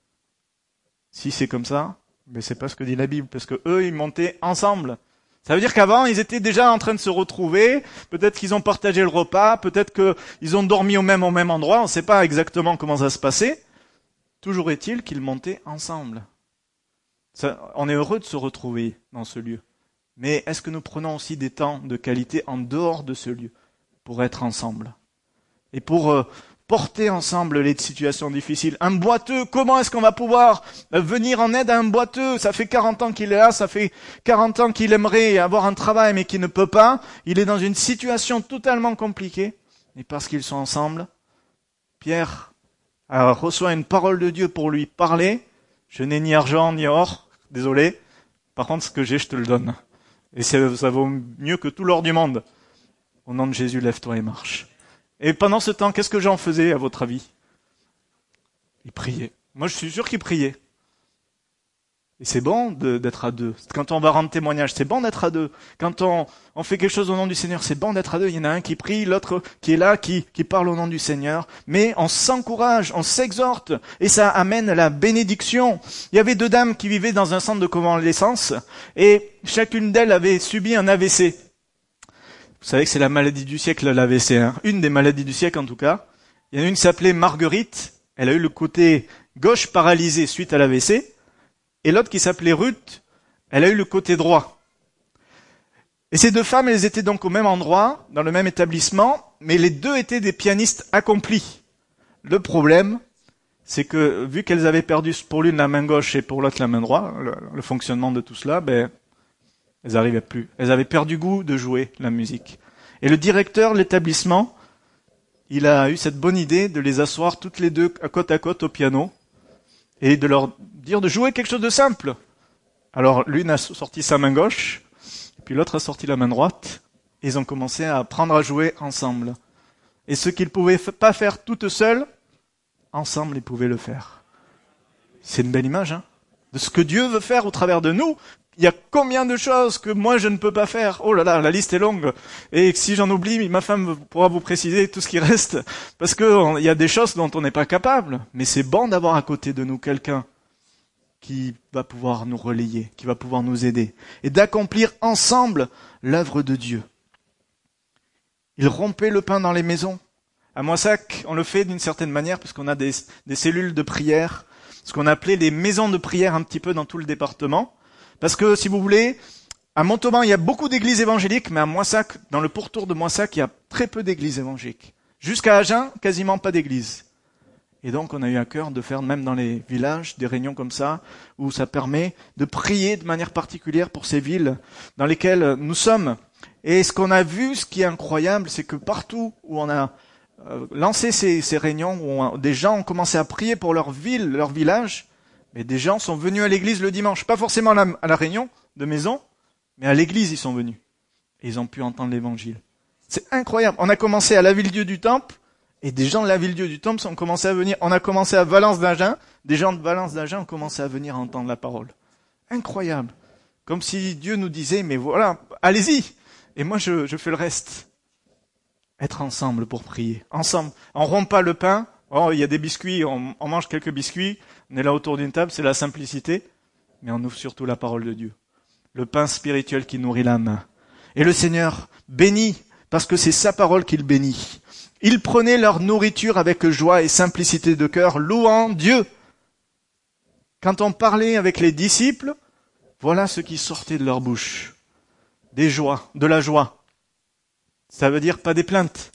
Si c'est comme ça, mais c'est pas ce que dit la Bible, parce que eux, ils montaient ensemble. Ça veut dire qu'avant, ils étaient déjà en train de se retrouver, peut-être qu'ils ont partagé le repas, peut-être qu'ils ont dormi au même, au même endroit, on ne sait pas exactement comment ça se passait. Toujours est-il qu'ils montaient ensemble. Ça, on est heureux de se retrouver dans ce lieu. Mais est-ce que nous prenons aussi des temps de qualité en dehors de ce lieu pour être ensemble? Et pour, euh, porter ensemble les situations difficiles. Un boiteux, comment est-ce qu'on va pouvoir venir en aide à un boiteux? Ça fait quarante ans qu'il est là, ça fait quarante ans qu'il aimerait avoir un travail mais qu'il ne peut pas. Il est dans une situation totalement compliquée. Et parce qu'ils sont ensemble, Pierre reçoit une parole de Dieu pour lui parler. Je n'ai ni argent ni or, désolé. Par contre, ce que j'ai, je te le donne. Et ça, ça vaut mieux que tout l'or du monde. Au nom de Jésus, lève-toi et marche. Et pendant ce temps, qu'est-ce que Jean faisait, à votre avis? Il priait. Moi, je suis sûr qu'il priait. Et c'est bon de, d'être à deux. Quand on va rendre témoignage, c'est bon d'être à deux. Quand on, on fait quelque chose au nom du Seigneur, c'est bon d'être à deux. Il y en a un qui prie, l'autre qui est là, qui, qui parle au nom du Seigneur. Mais on s'encourage, on s'exhorte, et ça amène la bénédiction. Il y avait deux dames qui vivaient dans un centre de convalescence, et chacune d'elles avait subi un A V C. Vous savez que c'est la maladie du siècle, l'A V C, hein. Une des maladies du siècle, en tout cas. Il y en a une qui s'appelait Marguerite. Elle a eu le côté gauche paralysé suite à l'A V C. Et l'autre qui s'appelait Ruth, elle a eu le côté droit. Et ces deux femmes, elles étaient donc au même endroit, dans le même établissement, mais les deux étaient des pianistes accomplis. Le problème, c'est que vu qu'elles avaient perdu pour l'une la main gauche et pour l'autre la main droite, le, le fonctionnement de tout cela, ben, elles n'arrivaient plus. Elles avaient perdu goût de jouer la musique. Et le directeur de l'établissement, il a eu cette bonne idée de les asseoir toutes les deux côte à côte au piano et de leur dire de jouer quelque chose de simple. Alors l'une a sorti sa main gauche, et puis l'autre a sorti la main droite, et ils ont commencé à apprendre à jouer ensemble. Et ce qu'ils ne pouvaient pas faire toutes seules, ensemble ils pouvaient le faire. C'est une belle image, hein, de ce que Dieu veut faire au travers de nous. Il y a combien de choses que moi je ne peux pas faire? Oh là là, la liste est longue. Et si j'en oublie, ma femme pourra vous préciser tout ce qui reste. Parce que il y a des choses dont on n'est pas capable. Mais c'est bon d'avoir à côté de nous quelqu'un qui va pouvoir nous relayer, qui va pouvoir nous aider. Et d'accomplir ensemble l'œuvre de Dieu. Ils rompaient le pain dans les maisons. À Moissac, on le fait d'une certaine manière, puisqu'on a des, des cellules de prière, ce qu'on appelait les maisons de prière un petit peu dans tout le département. Parce que, si vous voulez, à Montauban, il y a beaucoup d'églises évangéliques, mais à Moissac, dans le pourtour de Moissac, il y a très peu d'églises évangéliques. Jusqu'à Agen, quasiment pas d'églises. Et donc, on a eu à cœur de faire, même dans les villages, des réunions comme ça, où ça permet de prier de manière particulière pour ces villes dans lesquelles nous sommes. Et ce qu'on a vu, ce qui est incroyable, c'est que partout où on a euh, lancé ces, ces réunions, où on, des gens ont commencé à prier pour leur ville, leur village, mais des gens sont venus à l'église le dimanche, pas forcément à la, à la réunion de maison, mais à l'église ils sont venus. Et ils ont pu entendre l'évangile. C'est incroyable. On a commencé à la Ville-Dieu du Temple, et des gens de la Ville-Dieu du Temple ont commencé à venir. On a commencé à Valence d'Agen, des gens de Valence d'Agen ont commencé à venir entendre la parole. Incroyable. Comme si Dieu nous disait, mais voilà, allez-y. Et moi je, je fais le reste. Être ensemble pour prier. Ensemble. On rompt pas le pain. Oh, il y a des biscuits, on, on mange quelques biscuits. On est là autour d'une table, c'est la simplicité, mais on ouvre surtout la parole de Dieu. Le pain spirituel qui nourrit l'âme. Et le Seigneur bénit, parce que c'est sa parole qu'il bénit. Ils prenaient leur nourriture avec joie et simplicité de cœur, louant Dieu. Quand on parlait avec les disciples, voilà ce qui sortait de leur bouche. Des joies, de la joie. Ça veut dire pas des plaintes.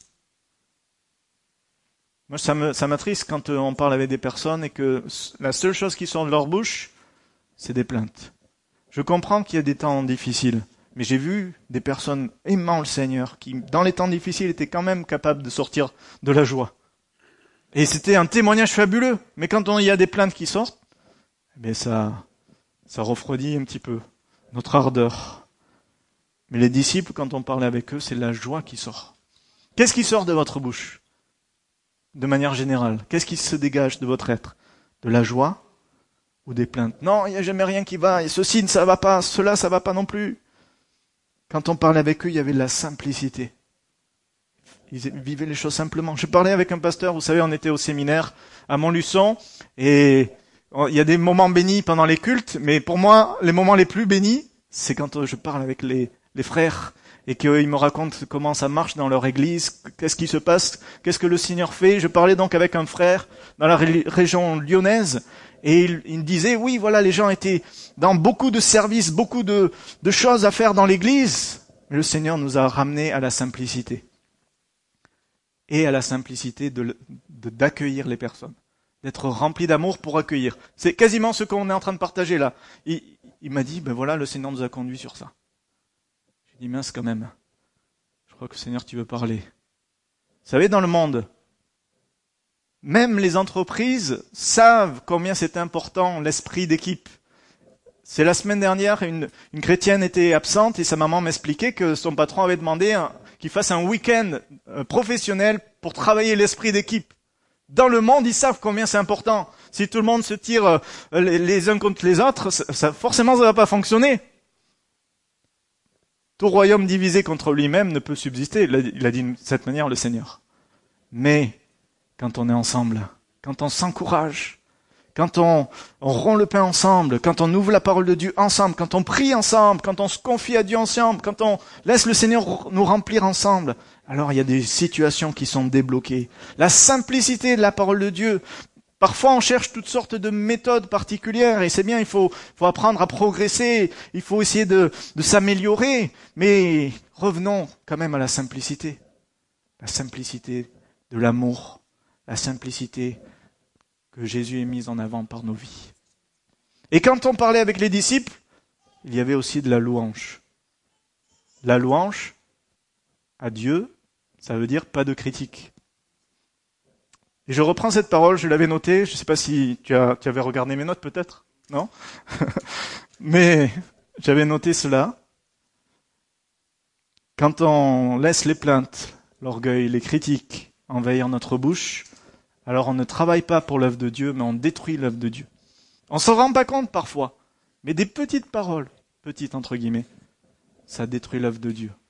Moi, ça me, ça m'attriste quand on parle avec des personnes et que la seule chose qui sort de leur bouche, c'est des plaintes. Je comprends qu'il y a des temps difficiles, mais j'ai vu des personnes aimant le Seigneur qui, dans les temps difficiles, étaient quand même capables de sortir de la joie. Et c'était un témoignage fabuleux. Mais quand il y a des plaintes qui sortent, eh bien ça, ça refroidit un petit peu notre ardeur. Mais les disciples, quand on parlait avec eux, c'est la joie qui sort. Qu'est-ce qui sort de votre bouche ? De manière générale, qu'est-ce qui se dégage de votre être? De la joie ou des plaintes? Non, il n'y a jamais rien qui va, et ceci, ça va pas, cela, ça va pas non plus. Quand on parlait avec eux, il y avait de la simplicité. Ils vivaient les choses simplement. Je parlais avec un pasteur, vous savez, on était au séminaire à Montluçon, et il y a des moments bénis pendant les cultes, mais pour moi, les moments les plus bénis, c'est quand je parle avec les, les frères, et qu'ils me racontent comment ça marche dans leur église, qu'est-ce qui se passe, qu'est-ce que le Seigneur fait. Je parlais donc avec un frère dans la ré- région lyonnaise, et il, il me disait, oui, voilà, les gens étaient dans beaucoup de services, beaucoup de, de choses à faire dans l'église, mais le Seigneur nous a ramenés à la simplicité. et à la simplicité de, de, d'accueillir les personnes. D'être rempli d'amour pour accueillir. C'est quasiment ce qu'on est en train de partager là. Il, il m'a dit, ben voilà, le Seigneur nous a conduits sur ça. J'ai dit, mince quand même. Je crois que Seigneur, tu veux parler. Vous savez, dans le monde, même les entreprises savent combien c'est important l'esprit d'équipe. C'est la semaine dernière, une, une chrétienne était absente et sa maman m'expliquait que son patron avait demandé un, qu'il fasse un week-end professionnel pour travailler l'esprit d'équipe. Dans le monde, ils savent combien c'est important. Si tout le monde se tire les, les uns contre les autres, ça, ça, forcément ça va pas fonctionner. Tout royaume divisé contre lui-même ne peut subsister. Il a, il a dit de cette manière le Seigneur. Mais quand on est ensemble, quand on s'encourage, quand on, on rompt le pain ensemble, quand on ouvre la parole de Dieu ensemble, quand on prie ensemble, quand on se confie à Dieu ensemble, quand on laisse le Seigneur nous remplir ensemble, alors il y a des situations qui sont débloquées. La simplicité de la parole de Dieu. Parfois on cherche toutes sortes de méthodes particulières et c'est bien, il faut, faut apprendre à progresser, il faut essayer de, de s'améliorer, mais revenons quand même à la simplicité. La simplicité de l'amour, la simplicité que Jésus est mise en avant par nos vies. Et quand on parlait avec les disciples, il y avait aussi de la louange. La louange à Dieu, ça veut dire pas de critique. Et je reprends cette parole, je l'avais notée, je ne sais pas si tu, as, tu avais regardé mes notes peut-être, non? Mais j'avais noté cela. Quand on laisse les plaintes, l'orgueil, les critiques envahir notre bouche, alors on ne travaille pas pour l'œuvre de Dieu, mais on détruit l'œuvre de Dieu. On s'en rend pas compte parfois, mais des petites paroles, petites entre guillemets, ça détruit l'œuvre de Dieu.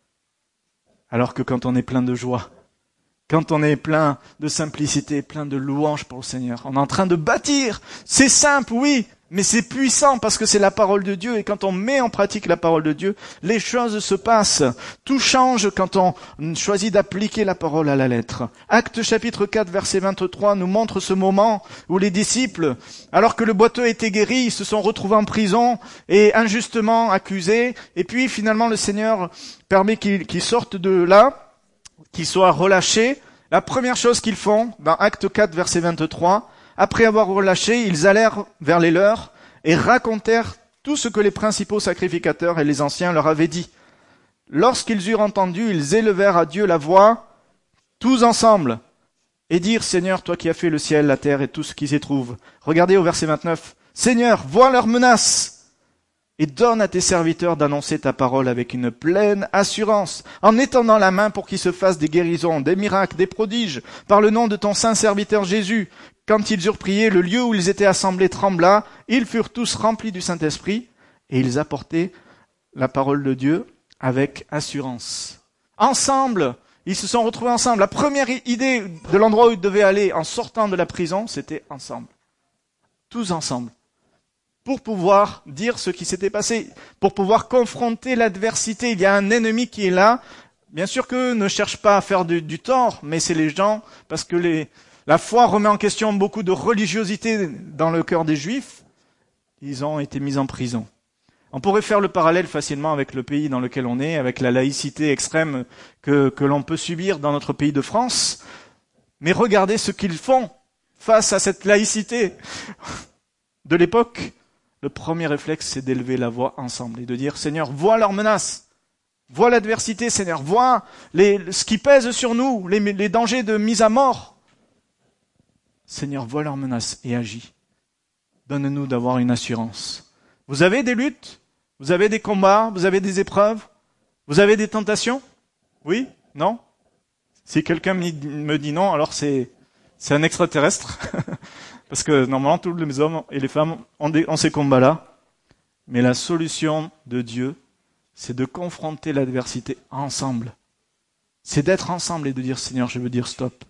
Alors que quand on est plein de joie, quand on est plein de simplicité, plein de louange pour le Seigneur, on est en train de bâtir. C'est simple, oui, mais c'est puissant parce que c'est la parole de Dieu. Et quand on met en pratique la parole de Dieu, les choses se passent. Tout change quand on choisit d'appliquer la parole à la lettre. Actes chapitre quatre, verset vingt-trois nous montre ce moment où les disciples, alors que le boiteux était guéri, ils se sont retrouvés en prison et injustement accusés. Et puis finalement le Seigneur permet qu'ils, qu'ils sortent de là, qu'ils soient relâchés. La première chose qu'ils font, dans Actes quatre, verset vingt-trois, après avoir relâché, ils allèrent vers les leurs et racontèrent tout ce que les principaux sacrificateurs et les anciens leur avaient dit. Lorsqu'ils eurent entendu, ils élevèrent à Dieu la voix, tous ensemble, et dirent, Seigneur, toi qui as fait le ciel, la terre et tout ce qui s'y trouve. Regardez au verset vingt-neuf. Seigneur, vois leurs menaces et donne à tes serviteurs d'annoncer ta parole avec une pleine assurance, en étendant la main pour qu'ils se fassent des guérisons, des miracles, des prodiges, par le nom de ton saint serviteur Jésus. Quand ils eurent prié, le lieu où ils étaient assemblés trembla, ils furent tous remplis du Saint-Esprit, et ils apportaient la parole de Dieu avec assurance. Ensemble, ils se sont retrouvés ensemble. La première idée de l'endroit où ils devaient aller en sortant de la prison, c'était ensemble. Tous ensemble. Pour pouvoir dire ce qui s'était passé, pour pouvoir confronter l'adversité. Il y a un ennemi qui est là. Bien sûr qu'eux ne cherchent pas à faire du, du tort, mais c'est les gens, parce que les, la foi remet en question beaucoup de religiosité dans le cœur des Juifs. Ils ont été mis en prison. On pourrait faire le parallèle facilement avec le pays dans lequel on est, avec la laïcité extrême que, que l'on peut subir dans notre pays de France. Mais regardez ce qu'ils font face à cette laïcité de l'époque. Le premier réflexe, c'est d'élever la voix ensemble et de dire, Seigneur, vois leurs menaces, vois l'adversité, Seigneur, vois les, ce qui pèse sur nous, les, les dangers de mise à mort. Seigneur, vois leurs menaces et agis. Donne-nous d'avoir une assurance. Vous avez des luttes, vous avez des combats, vous avez des épreuves, vous avez des tentations? Oui? Non? Si quelqu'un me dit non, alors c'est, c'est un extraterrestre. Parce que normalement, tous les hommes et les femmes ont, des, ont ces combats-là. Mais la solution de Dieu, c'est de confronter l'adversité ensemble. C'est d'être ensemble et de dire, Seigneur, je veux dire stop.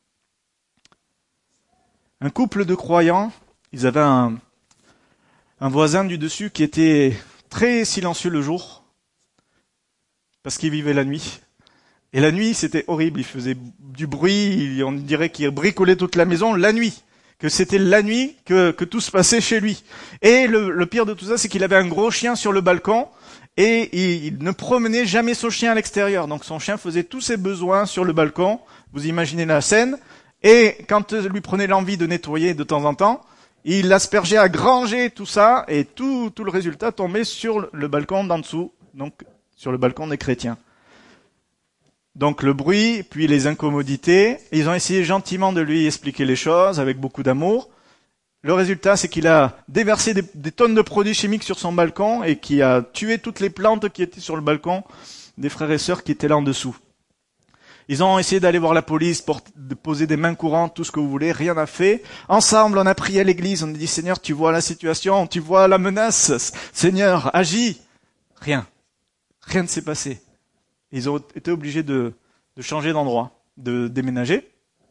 Un couple de croyants, ils avaient un, un voisin du dessus qui était très silencieux le jour, parce qu'il vivait la nuit. Et la nuit, c'était horrible, il faisait du bruit, on dirait qu'il bricolait toute la maison la nuit. Que c'était la nuit que, que tout se passait chez lui. Et le, le pire de tout ça, c'est qu'il avait un gros chien sur le balcon, et il, il ne promenait jamais son chien à l'extérieur. Donc son chien faisait tous ses besoins sur le balcon. Vous imaginez la scène. Et quand lui prenait l'envie de nettoyer de temps en temps, il aspergeait à granger tout ça et tout, tout le résultat tombait sur le balcon d'en dessous, donc sur le balcon des chrétiens. Donc le bruit, puis les incommodités. Ils ont essayé gentiment de lui expliquer les choses avec beaucoup d'amour. Le résultat, c'est qu'il a déversé des, des tonnes de produits chimiques sur son balcon et qui a tué toutes les plantes qui étaient sur le balcon des frères et sœurs qui étaient là en dessous. Ils ont essayé d'aller voir la police pour de poser des mains courantes, tout ce que vous voulez, rien n'a fait. Ensemble, on a prié à l'église, on a dit, Seigneur, tu vois la situation, tu vois la menace, Seigneur, agis. Rien. Rien ne s'est passé. Ils ont été obligés de, de changer d'endroit, de déménager.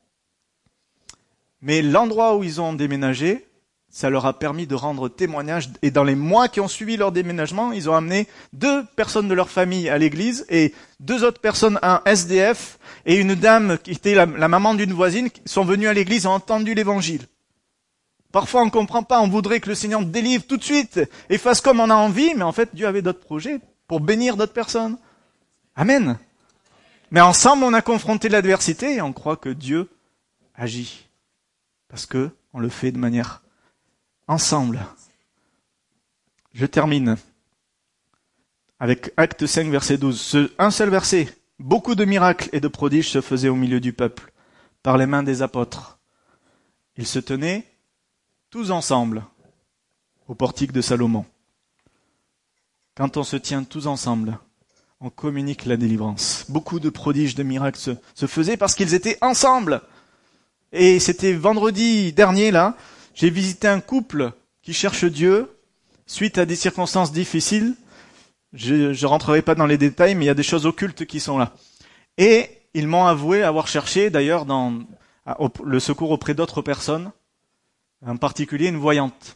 Mais l'endroit où ils ont déménagé, ça leur a permis de rendre témoignage. Et dans les mois qui ont suivi leur déménagement, ils ont amené deux personnes de leur famille à l'église et deux autres personnes, un S D F et une dame qui était la, la maman d'une voisine, qui sont venues à l'église et ont entendu l'évangile. Parfois on ne comprend pas, on voudrait que le Seigneur délivre tout de suite et fasse comme on a envie, mais en fait Dieu avait d'autres projets pour bénir d'autres personnes. Amen. Mais ensemble, on a confronté l'adversité et on croit que Dieu agit. Parce que on le fait de manière ensemble. Je termine avec Actes cinq, verset douze. Ce, un seul verset. Beaucoup de miracles et de prodiges se faisaient au milieu du peuple, par les mains des apôtres. Ils se tenaient tous ensemble au portique de Salomon. Quand on se tient tous ensemble, on communique la délivrance. Beaucoup de prodiges, de miracles se, se faisaient parce qu'ils étaient ensemble. Et c'était vendredi dernier, là, j'ai visité un couple qui cherche Dieu suite à des circonstances difficiles. Je ne rentrerai pas dans les détails, mais il y a des choses occultes qui sont là. Et ils m'ont avoué avoir cherché, d'ailleurs, dans le secours auprès d'autres personnes, en particulier une voyante.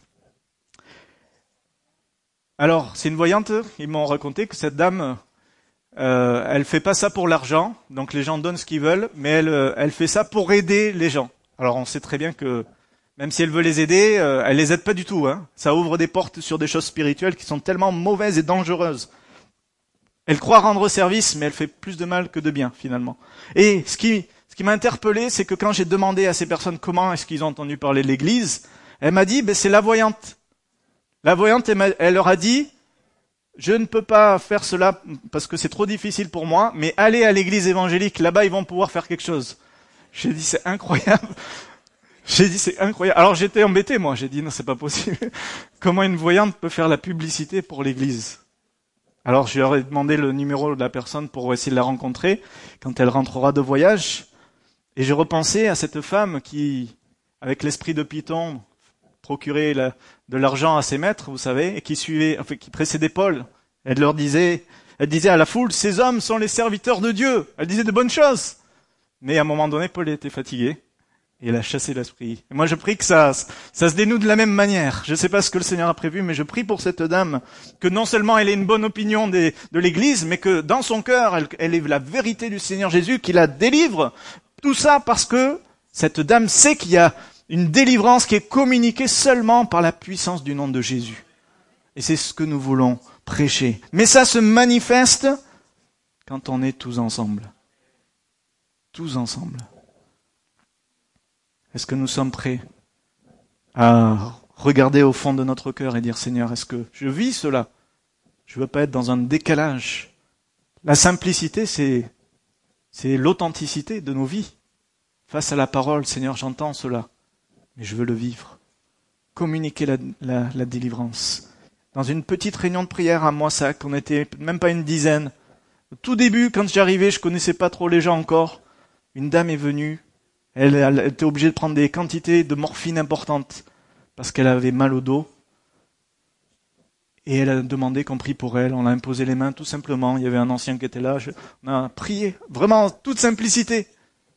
Alors, c'est une voyante, ils m'ont raconté que cette dame... Euh, elle fait pas ça pour l'argent, donc les gens donnent ce qu'ils veulent, mais elle, euh, elle fait ça pour aider les gens. Alors on sait très bien que même si elle veut les aider, euh, elle les aide pas du tout. Hein. Ça ouvre des portes sur des choses spirituelles qui sont tellement mauvaises et dangereuses. Elle croit rendre service, mais elle fait plus de mal que de bien finalement. Et ce qui, ce qui m'a interpellé, c'est que quand j'ai demandé à ces personnes comment est-ce qu'ils ont entendu parler de l'Église, elle m'a dit, ben c'est la voyante. La voyante, elle, elle leur a dit, je ne peux pas faire cela parce que c'est trop difficile pour moi, mais allez à l'église évangélique, là-bas ils vont pouvoir faire quelque chose. J'ai dit c'est incroyable. J'ai dit c'est incroyable. Alors j'étais embêté moi, j'ai dit non c'est pas possible. Comment une voyante peut faire la publicité pour l'église? Alors je leur ai demandé le numéro de la personne pour essayer de la rencontrer quand elle rentrera de voyage. Et j'ai repensé à cette femme qui, avec l'esprit de Python, procurer la, de l'argent à ses maîtres, vous savez, et qui suivait, enfin, qui précédait Paul. Elle leur disait, elle disait à la foule, ces hommes sont les serviteurs de Dieu. Elle disait de bonnes choses. Mais à un moment donné, Paul était fatigué. Et il a chassé l'esprit. Et moi, je prie que ça, ça se dénoue de la même manière. Je ne sais pas ce que le Seigneur a prévu, mais je prie pour cette dame que non seulement elle ait une bonne opinion des, de l'Église, mais que dans son cœur, elle, elle ait la vérité du Seigneur Jésus, qui la délivre. Tout ça parce que cette dame sait qu'il y a une délivrance qui est communiquée seulement par la puissance du nom de Jésus. Et c'est ce que nous voulons prêcher. Mais ça se manifeste quand on est tous ensemble. Tous ensemble. Est-ce que nous sommes prêts à regarder au fond de notre cœur et dire, Seigneur, est-ce que je vis cela? Je ne veux pas être dans un décalage. La simplicité, c'est, c'est l'authenticité de nos vies. Face à la parole, Seigneur, j'entends cela. Mais je veux le vivre. Communiquer la, la, la délivrance. Dans une petite réunion de prière à Moissac, on n'était même pas une dizaine. Au tout début, quand j'arrivais, je connaissais pas trop les gens encore. Une dame est venue. Elle, elle était obligée de prendre des quantités de morphine importantes parce qu'elle avait mal au dos. Et elle a demandé qu'on prie pour elle. On a imposé les mains tout simplement. Il y avait un ancien qui était là. Je, on a prié. Vraiment, toute simplicité.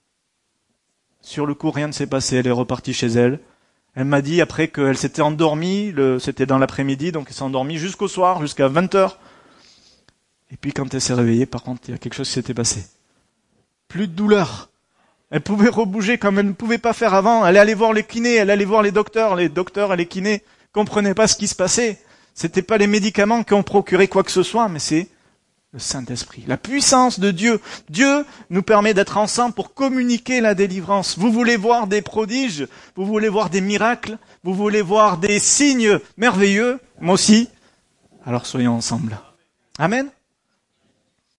Sur le coup, rien ne s'est passé. Elle est repartie chez elle. Elle m'a dit après qu'elle s'était endormie. Le, c'était dans l'après-midi, donc elle s'est endormie jusqu'au soir, jusqu'à vingt heures. Et puis quand elle s'est réveillée, par contre, il y a quelque chose qui s'était passé. Plus de douleur. Elle pouvait rebouger comme elle ne pouvait pas faire avant. Elle allait voir les kinés, elle allait voir les docteurs. Les docteurs et les kinés comprenaient pas ce qui se passait. C'était pas les médicaments qui ont procuré quoi que ce soit, mais c'est le Saint-Esprit, la puissance de Dieu. Dieu nous permet d'être ensemble pour communiquer la délivrance. Vous voulez voir des prodiges, vous voulez voir des miracles, vous voulez voir des signes merveilleux, moi aussi. Alors soyons ensemble. Amen.